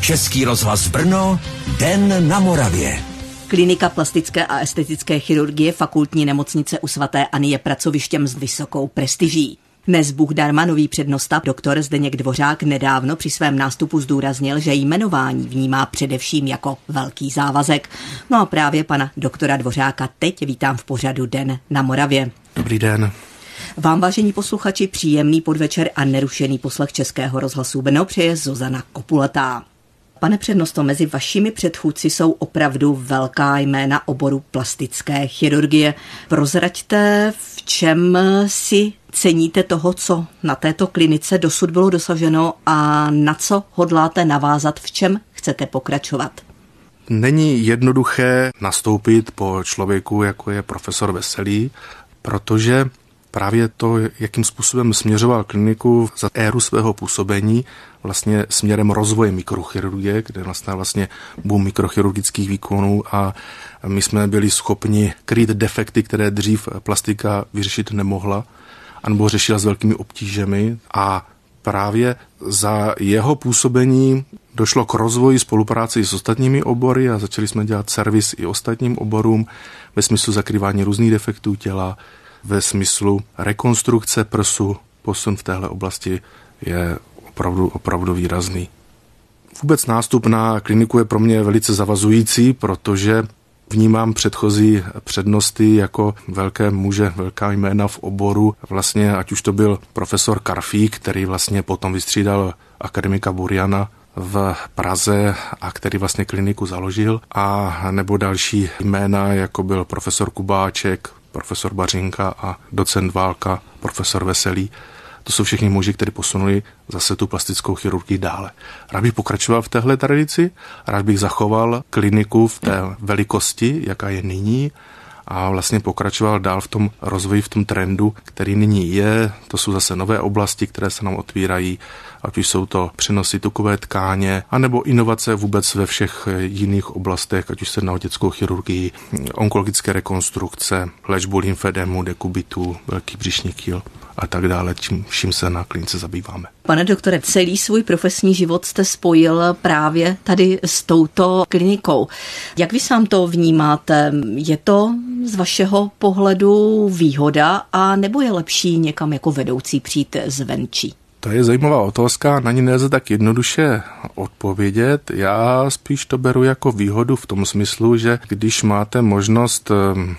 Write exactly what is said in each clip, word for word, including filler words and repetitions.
Český rozhlas Brno, Den na Moravě. Klinika plastické a estetické chirurgie Fakultní nemocnice u svaté Anny je pracovištěm s vysokou prestiží. Dnes Bůh darma nový přednosta doktor Zdeněk Dvořák nedávno při svém nástupu zdůraznil, že jmenování vnímá především jako velký závazek. No a právě pana doktora Dvořáka teď vítám v pořadu Den na Moravě. Dobrý den. Vám, vážení posluchači, příjemný podvečer a nerušený poslech Českého rozhlasu Brno přeje Zuzana Kopulatá. Pane přednosto, mezi vašimi předchůdci jsou opravdu velká jména oboru plastické chirurgie. Prozraďte, v čem si ceníte toho, co na této klinice dosud bylo dosaženo a na co hodláte navázat, v čem chcete pokračovat? Není jednoduché nastoupit po člověku, jako je profesor Veselý, protože právě to, jakým způsobem směřoval kliniku za éru svého působení, vlastně směrem rozvoje mikrochirurgie, kde vlastně vlastně boom mikrochirurgických výkonů a my jsme byli schopni krýt defekty, které dřív plastika vyřešit nemohla, anebo řešila s velkými obtížemi, a právě za jeho působení došlo k rozvoji spolupráci s ostatními obory a začali jsme dělat servis i ostatním oborům ve smyslu zakrývání různých defektů těla, ve smyslu rekonstrukce prsu. Posun v téhle oblasti je opravdu, opravdu výrazný. Vůbec nástup na kliniku je pro mě velice zavazující, protože vnímám předchozí přednosty jako velké muže, velká jména v oboru. Vlastně, ať už to byl profesor Karfík, který vlastně potom vystřídal akademika Buriana v Praze a který vlastně kliniku založil, a nebo další jména, jako byl profesor Kubáček, profesor Bařinka a docent Válka, profesor Veselý. To jsou všechny muži, kteří posunuli zase tu plastickou chirurgii dále. Rád bych pokračoval v téhle tradici, rád bych zachoval kliniku v té velikosti, jaká je nyní, a vlastně pokračoval dál v tom rozvoji, v tom trendu, který nyní je. To jsou zase nové oblasti, které se nám otvírají, ať už jsou to přenosy tukové tkáně, anebo inovace vůbec ve všech jiných oblastech, ať už se na dětskou chirurgii, onkologické rekonstrukce, léčbu lymfedému, dekubitu, velký břišní kýl a tak dále, čím vším se na klinice zabýváme. Pane doktore, celý svůj profesní život jste spojil právě tady s touto klinikou. Jak vy sám to vnímáte? Je to z vašeho pohledu výhoda, a nebo je lepší někam jako vedoucí přijít zvenčí? To je zajímavá otázka, na ní nelze tak jednoduše odpovědět. Já spíš to beru jako výhodu v tom smyslu, že když máte možnost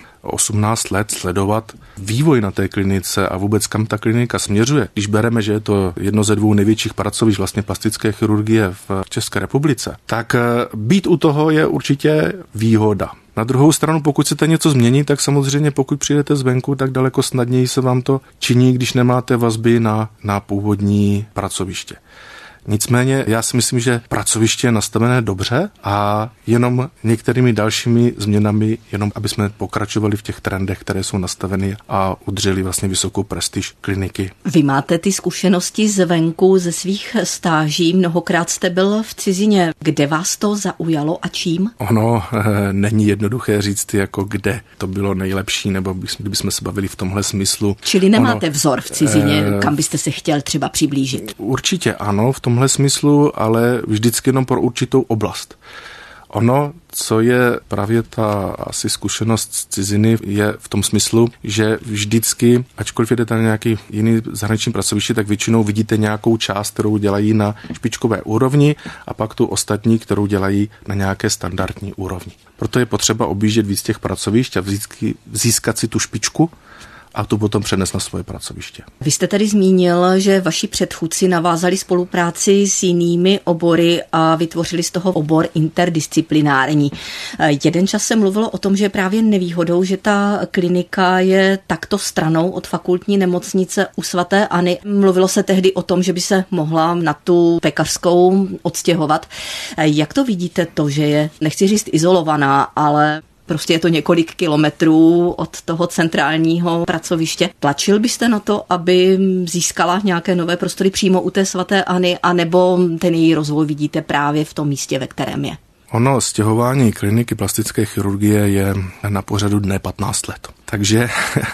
osmnáct let sledovat vývoj na té klinice a vůbec kam ta klinika směřuje, když bereme, že je to jedno ze dvou největších pracovišť vlastně plastické chirurgie v České republice, tak být u toho je určitě výhoda. Na druhou stranu, pokud chcete něco změnit, tak samozřejmě pokud přijdete zvenku, tak daleko snadněji se vám to činí, když nemáte vazby na, na původní pracoviště. Nicméně já si myslím, že pracoviště je nastavené dobře a jenom některými dalšími změnami, jenom aby jsme pokračovali v těch trendech, které jsou nastaveny, a udrželi vlastně vysokou prestiž kliniky. Vy máte ty zkušenosti zvenku ze svých stáží, mnohokrát jste byl v cizině. Kde vás to zaujalo a čím? Ono e, není jednoduché říct, jako kde to bylo nejlepší, nebo kdybychom se bavili v tomhle smyslu. Čili nemáte ono, vzor v cizině, e, kam byste se chtěl třeba přiblížit? Určitě ano, v tomhle smyslu, ale vždycky jenom pro určitou oblast. Ono, co je právě ta asi zkušenost z ciziny, je v tom smyslu, že vždycky, ačkoliv jdete na nějaký jiný zahraniční pracoviště, tak většinou vidíte nějakou část, kterou dělají na špičkové úrovni, a pak tu ostatní, kterou dělají na nějaké standardní úrovni. Proto je potřeba objíždět víc těch pracovišť a vždycky získat si tu špičku a tu potom přenes na svoje pracoviště. Vy jste tady zmínil, že vaši předchůdci navázali spolupráci s jinými obory a vytvořili z toho obor interdisciplinární. Jeden čas se mluvilo o tom, že je právě nevýhodou, že ta klinika je takto stranou od fakultní nemocnice u svaté Anny. Mluvilo se tehdy o tom, že by se mohla na tu pekařskou odstěhovat. Jak to vidíte to, že je, nechci říct izolovaná, ale prostě je to několik kilometrů od toho centrálního pracoviště. Tlačil byste na to, aby získala nějaké nové prostory přímo u té svaté Anny, anebo ten její rozvoj vidíte právě v tom místě, ve kterém je? Ono, stěhování kliniky plastické chirurgie je na pořadu dne patnáct let. Takže,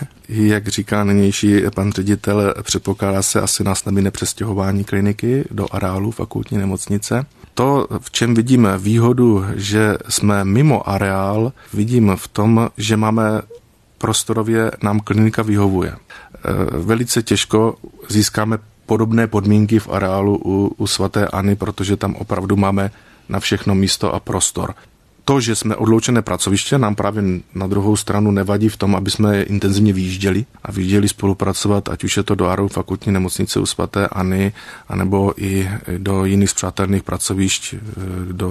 jak říká nynější pan ředitel, předpokládá se asi nás nabídne přestěhování kliniky do areálu fakultní nemocnice. To, v čem vidíme výhodu, že jsme mimo areál, vidím v tom, že máme prostorově, nám klinika vyhovuje. Velice těžko získáme podobné podmínky v areálu u, u svaté Anny, protože tam opravdu máme na všechno místo a prostor. To, že jsme odloučené pracoviště, nám právě na druhou stranu nevadí v tom, aby jsme intenzivně vyjížděli a vyjížděli spolupracovat, ať už je to do areálu fakultní nemocnice u svaté Anny, anebo i do jiných spřátelených pracovišť, do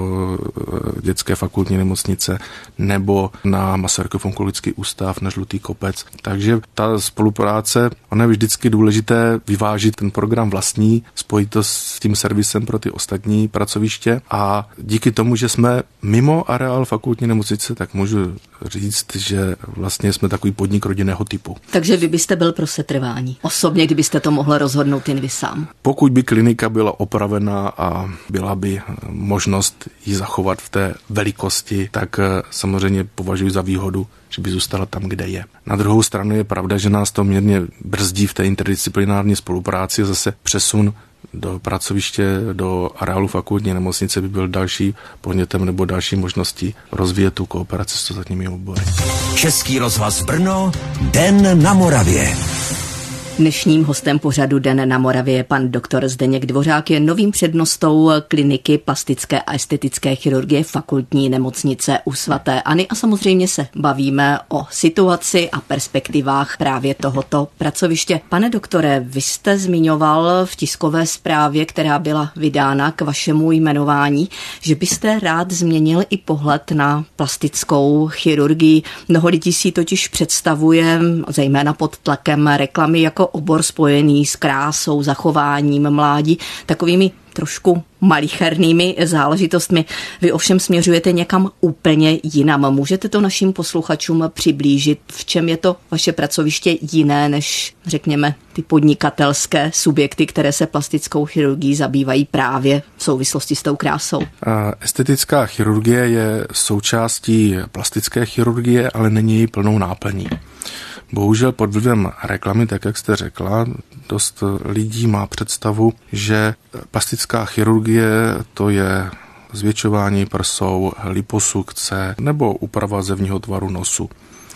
dětské fakultní nemocnice, nebo na Masarykův onkologický ústav, na Žlutý kopec. Takže ta spolupráce, ona je vždycky důležité vyvážit ten program vlastní, spojit to s tím servisem pro ty ostatní pracoviště a díky tomu, že jsme mimo areál fakultní nemocnice, tak můžu říct, že vlastně jsme takový podnik rodinného typu. Takže vy byste byl pro setrvání. Osobně, kdybyste to mohl rozhodnout jen vy sám. Pokud by klinika byla opravená a byla by možnost ji zachovat v té velikosti, tak samozřejmě považuji za výhodu, že by zůstala tam, kde je. Na druhou stranu je pravda, že nás to mírně brzdí v té interdisciplinární spolupráci a zase přesun do pracoviště, do areálu fakultní nemocnice by byl další podnětem nebo další možností rozvíjet tu kooperaci s ostatními obory. Český rozhlas Brno, Den na Moravě. Dnešním hostem pořadu Den na Moravě je pan doktor Zdeněk Dvořák, je novým přednostou kliniky plastické a estetické chirurgie fakultní nemocnice u svaté Anny a samozřejmě se bavíme o situaci a perspektivách právě tohoto pracoviště. Pane doktore, vy jste zmiňoval v tiskové zprávě, která byla vydána k vašemu jmenování, že byste rád změnil i pohled na plastickou chirurgii. Mnoho lidí si totiž představuje, zejména pod tlakem reklamy, jako obor spojený s krásou, zachováním mládí, takovými trošku malichernými záležitostmi. Vy ovšem směřujete někam úplně jinam. Můžete to našim posluchačům přiblížit? V čem je to vaše pracoviště jiné než, řekněme, ty podnikatelské subjekty, které se plastickou chirurgií zabývají právě v souvislosti s tou krásou? Estetická chirurgie je součástí plastické chirurgie, ale není její plnou náplní. Bohužel pod vlivem reklamy, tak jak jste řekla, dost lidí má představu, že plastická chirurgie to je zvětšování prsou, liposukce nebo úprava zevního tvaru nosu.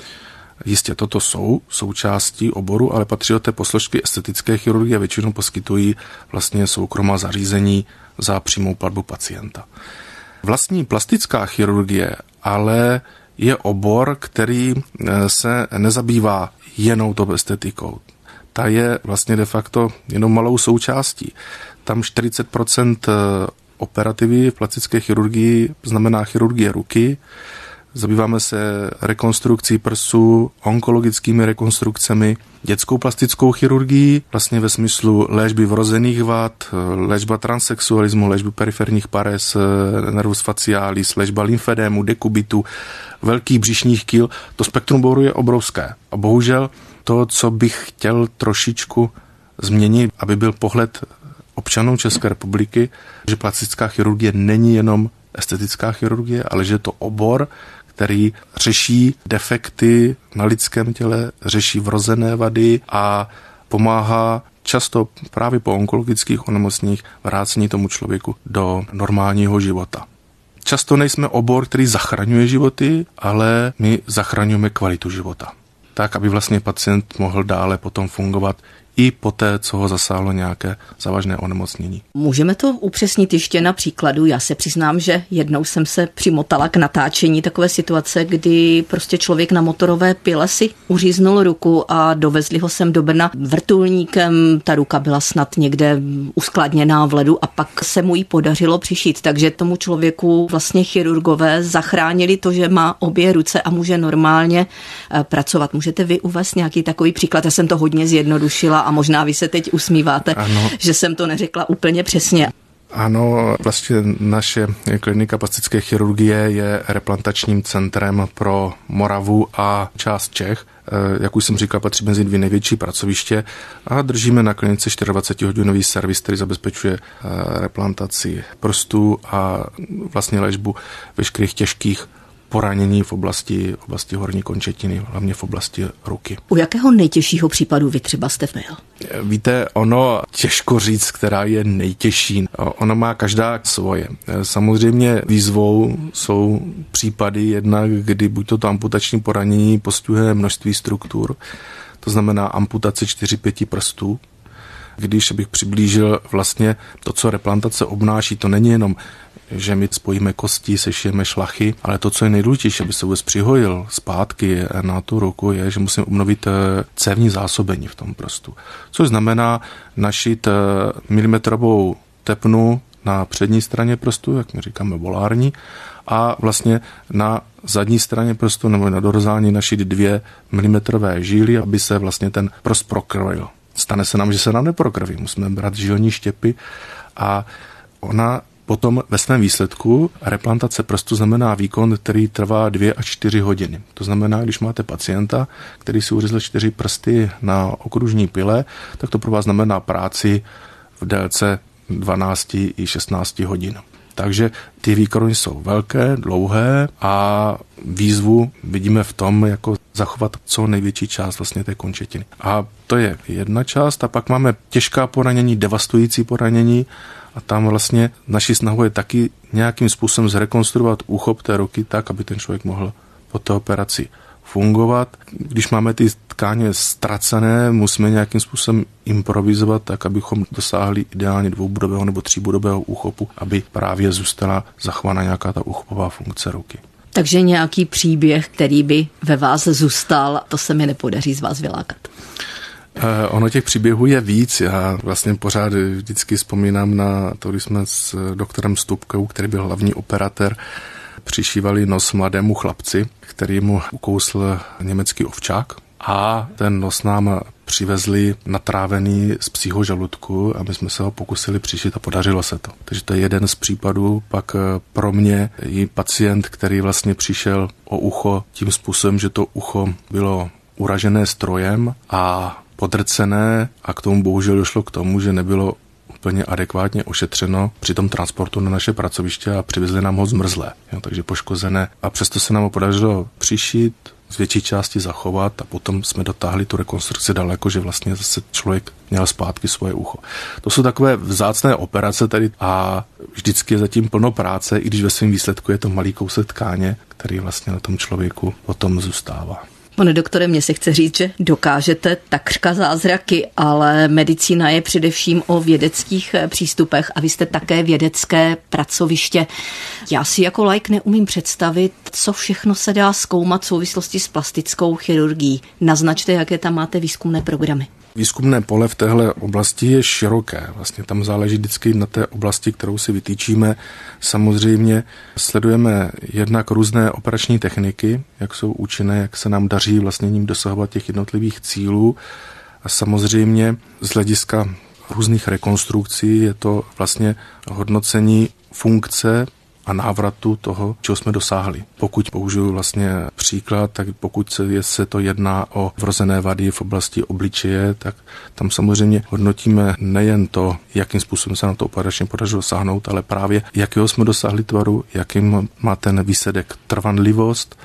Jistě toto jsou součástí oboru, ale patří do té posložky estetické chirurgie a většinou poskytují vlastně soukromá zařízení za přímou platbu pacienta. Vlastní plastická chirurgie ale je obor, který se nezabývá jenom tou estetikou. Ta je vlastně de facto jenom malou součástí. Tam čtyřicet procent operativy v plastické chirurgii znamená chirurgie ruky. Zabýváme se rekonstrukcí prsu, onkologickými rekonstrukcemi, dětskou plastickou chirurgií, vlastně ve smyslu léčby vrozených vad, léčba transsexualismu, léčby periferních pares, nervus facialis, léčba lymfedému, dekubitu, velkých břišních kýl. To spektrum oboru je obrovské. A bohužel to, co bych chtěl trošičku změnit, aby byl pohled občanů České republiky, že plastická chirurgie není jenom estetická chirurgie, ale že je to obor, který řeší defekty na lidském těle, řeší vrozené vady a pomáhá často právě po onkologických onemocněních vrácení tomu člověku do normálního života. Často nejsme obor, který zachraňuje životy, ale my zachraňujeme kvalitu života. Tak, aby vlastně pacient mohl dále potom fungovat i poté, co ho zasáhlo nějaké závažné onemocnění. Můžeme to upřesnit ještě na příkladu. Já se přiznám, že jednou jsem se přimotala k natáčení takové situace, kdy prostě člověk na motorové pile si uříznul ruku a dovezli ho sem do Brna vrtulníkem. Ta ruka byla snad někde uskladněná v ledu a pak se mu ji podařilo přišít. Takže tomu člověku vlastně chirurgové zachránili to, že má obě ruce a může normálně pracovat. Můžete vy uvést nějaký takový příklad? Já jsem to hodně zjednodušila a možná vy se teď usmíváte, ano, že jsem to neřekla úplně přesně. Ano, vlastně naše klinika plastické chirurgie je replantačním centrem pro Moravu a část Čech. Jak už jsem říkal, patří mezi dvě největší pracoviště a držíme na klinice dvacetičtyřhodinový servis, který zabezpečuje replantaci prstů a vlastně léčbu veškerých těžkých poranění v oblasti, v oblasti horní končetiny, hlavně v oblasti ruky. U jakého nejtěžšího případu vy třeba jste byl? Víte, ono těžko říct, která je nejtěžší. Ono má každá svoje. Samozřejmě výzvou jsou případy jednak, kdy buď to amputační poranění postihuje množství struktur, to znamená amputace čtyři pěti prstů. Když bych přiblížil vlastně to, co replantace obnáší, to není jenom, že my spojíme kosti, sešijeme šlachy, ale to, co je nejdůležitější, aby se vůbec přihojil zpátky na tu ruku, je, že musím obnovit cévní zásobení v tom prstu. Což znamená našít milimetrovou tepnu na přední straně prstu, jak my říkáme volární, a vlastně na zadní straně prstu nebo na dorzání našít dvě milimetrové žíly, aby se vlastně ten prst prokrvil. Stane se nám, že se nám neprokrví. Musíme brát žilní štěpy a ona potom ve svém výsledku replantace prstu znamená výkon, který trvá dvě až čtyři hodiny. To znamená, když máte pacienta, který si uřezl čtyři prsty na okružní pile, tak to pro vás znamená práci v délce dvanáct i šestnáct hodin. Takže ty výkony jsou velké, dlouhé a výzvu vidíme v tom, jako zachovat co největší část vlastně té končetiny. A to je jedna část a pak máme těžká poranění, devastující poranění a tam vlastně naší snahou je taky nějakým způsobem zrekonstruovat úchop té ruky tak, aby ten člověk mohl po té operaci fungovat. Když máme ty tkáně ztracené, musíme nějakým způsobem improvizovat tak, abychom dosáhli ideálně dvoubodového nebo tříbodového úchopu, aby právě zůstala zachována nějaká ta úchopová funkce ruky. Takže nějaký příběh, který by ve vás zůstal, to se mi nepodaří z vás vylákat. Ono těch příběhů je víc. Já vlastně pořád vždycky vzpomínám na to, když jsme s doktorem Stupkou, který byl hlavní operatér, přišívali nos mladému chlapci, který mu ukousl německý ovčák a ten nos nám přivezli natrávený z psího žaludku a my jsme se ho pokusili přišít a podařilo se to. Takže to je jeden z případů. Pak pro mě i pacient, který vlastně přišel o ucho tím způsobem, že to ucho bylo uražené strojem a podrcené a k tomu bohužel došlo k tomu, že nebylo úplně adekvátně ošetřeno při tom transportu na naše pracoviště a přivezli nám ho zmrzlé, jo, takže poškozené. A přesto se nám ho podařilo přišít, z větší části zachovat a potom jsme dotáhli tu rekonstrukci daleko, že vlastně zase člověk měl zpátky svoje ucho. To jsou takové vzácné operace tady a vždycky je zatím plno práce, i když ve svém výsledku je to malý kousek tkáně, který vlastně na tom člověku potom zůstává. Pane doktore, mně se chce říct, že dokážete takřka zázraky, ale medicína je především o vědeckých přístupech a vy jste také vědecké pracoviště. Já si jako laik neumím představit, co všechno se dá zkoumat v souvislosti s plastickou chirurgií. Naznačte, jaké tam máte výzkumné programy. Výzkumné pole v téhle oblasti je široké. Vlastně tam záleží vždycky na té oblasti, kterou si vytýčíme. Samozřejmě sledujeme jednak různé operační techniky, jak jsou účinné, jak se nám daří vlastně ním dosahovat těch jednotlivých cílů. A samozřejmě z hlediska různých rekonstrukcí je to vlastně hodnocení funkce a návratu toho, čeho jsme dosáhli. Pokud použiju vlastně příklad, tak pokud se, je, se to jedná o vrozené vady v oblasti obličeje, tak tam samozřejmě hodnotíme nejen to, jakým způsobem se nám to operačně podařilo dosáhnout, ale právě jakého jsme dosáhli tvaru, jakým má ten výsledek trvanlivost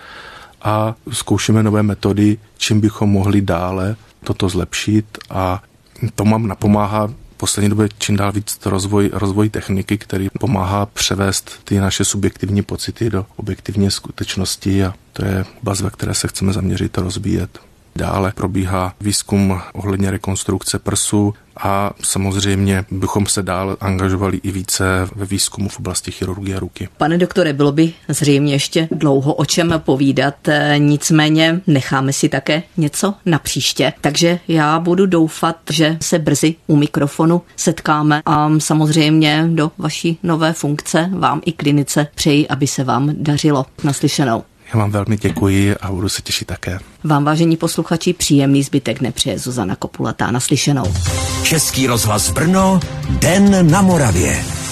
a zkoušíme nové metody, čím bychom mohli dále toto zlepšit a to nám napomáhá v poslední době čím dál víc rozvoj, rozvoj techniky, který pomáhá převést ty naše subjektivní pocity do objektivní skutečnosti a to je oblast, ve které se chceme zaměřit a rozvíjet. Dále probíhá výzkum ohledně rekonstrukce prsu a samozřejmě bychom se dál angažovali i více ve výzkumu v oblasti chirurgie ruky. Pane doktore, bylo by zřejmě ještě dlouho o čem povídat, nicméně necháme si také něco na příště. Takže já budu doufat, že se brzy u mikrofonu setkáme a samozřejmě do vaší nové funkce vám i klinice přeji, aby se vám dařilo. Naslyšenou. Já vám velmi děkuji a budu se těšit také. Vám, vážení posluchači, příjemný zbytek nepřeje Zuzana Kopulatá. Naslyšenou. Český rozhlas Brno, Den na Moravě.